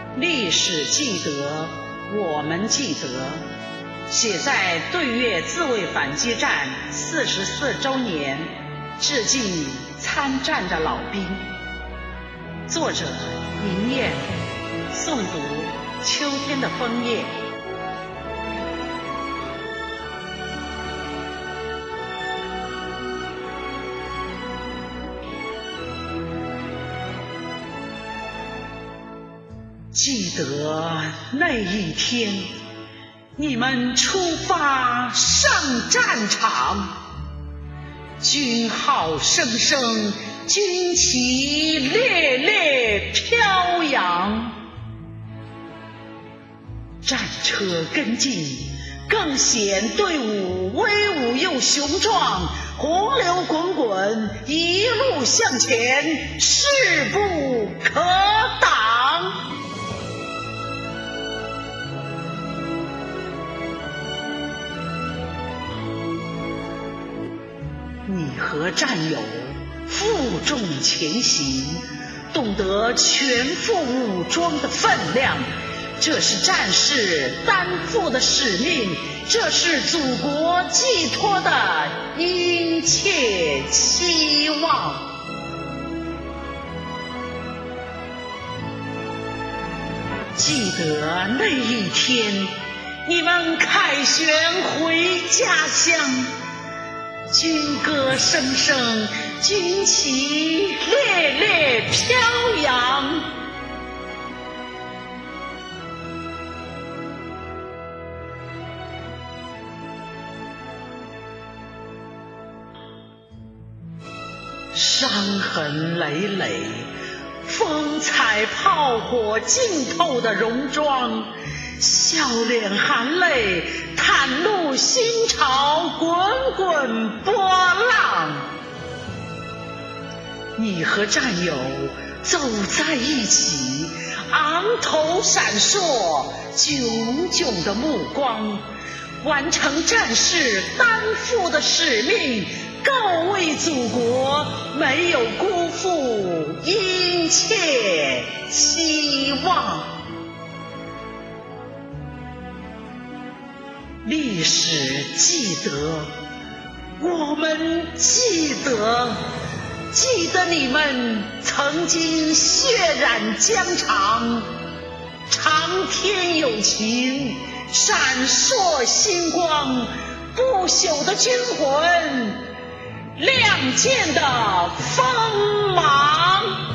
历史记得，我们记得，写在对越自卫反击战44周年，致敬参战的老兵。作者银燕，诵读秋天的枫叶。记得那一天，你们出发上战场，军号声声，军旗猎猎飘扬，战车跟进，更显队伍威武又雄壮，洪流滚滚，一路向前，势不可挡。你和战友负重前行，懂得全副武装的分量，这是战士担负的使命，这是祖国寄托的殷切期望。记得那一天，你们凯旋回家乡，军歌声声，军旗猎猎飘扬。伤痕累累，风采炮火浸透的戎装，笑脸含泪，袒露心潮，滚滚波浪。你和战友走在一起，昂头闪烁，炯炯的目光，完成战士担负的使命，告慰祖国，没有辜负殷切期望。历史记得，我们记得，记得你们曾经血染疆场，长天有情，闪烁星光，不朽的军魂，亮剑的锋芒。